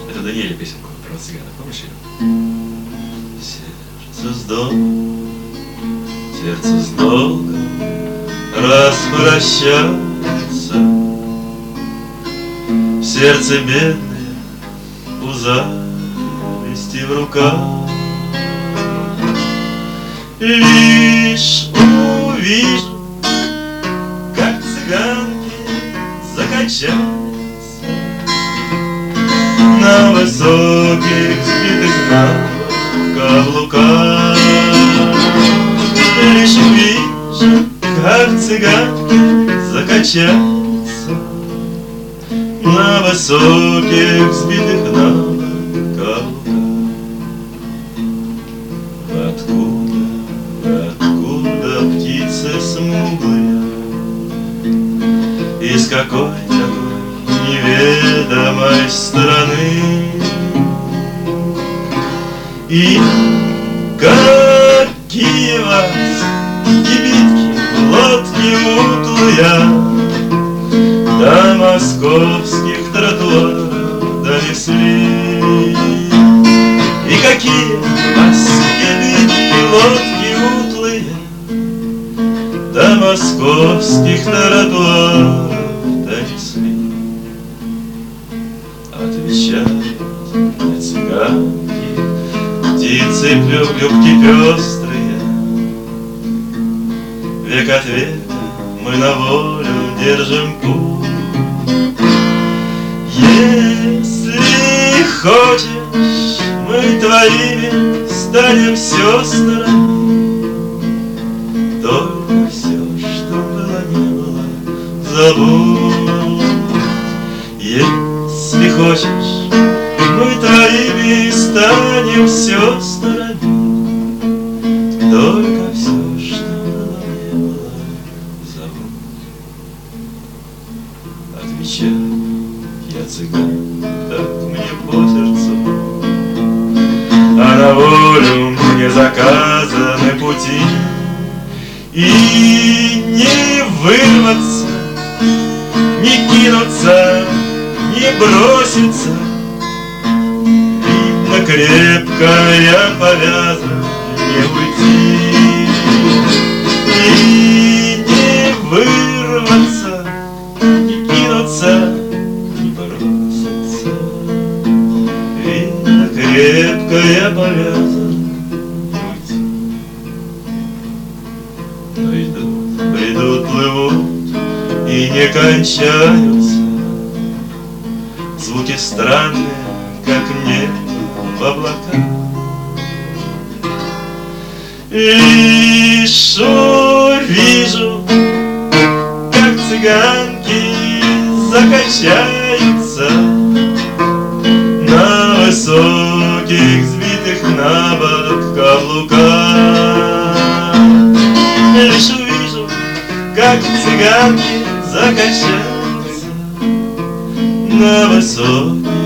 Это Даниэль песенку про цыганов, помнишь ее? Сердце с долгом, сердце с долгом распрощаться. В сердце бедные у зависти в руках. Лишь увижу, как цыганки закачаются на высоких сбитых на каблуках. Лишь увижу, как цыганки закачаются на высоких сбитых на каблуках. Откуда птицы смуглые, из какой такой неведомой страны, и какие вас кибитки, лодки утлые до московских тротуаров донесли, и какие вас кибитки, лодки утлые до московских тротуаров донесли. Отвечают мне цыганки, птицы клювки пестрые. Век от века мы на волю держим путь. Если хочешь, мы твоими станем сестрами. Только все, что было, не было, забудь. Если хочешь, мы твоими станем сестрами. Только все, что было, не было, забудь. Отвечаю я, цыган, так мне по сердцу, а на волю мне заказаны пути. И не вырваться, не кинуться, не броситься. Видно, крепко я повязан, не уйти. И не вырваться, не кинуться, не броситься. Видно, крепко я повязан. Но идут, бредут, плывут и не кончаются звуки странные, как небо в облаках. Лишь увижу, как цыганки закачаются на высоких сбитых на бок каблуках. Лишь увижу, как цыганки закачаются на высоких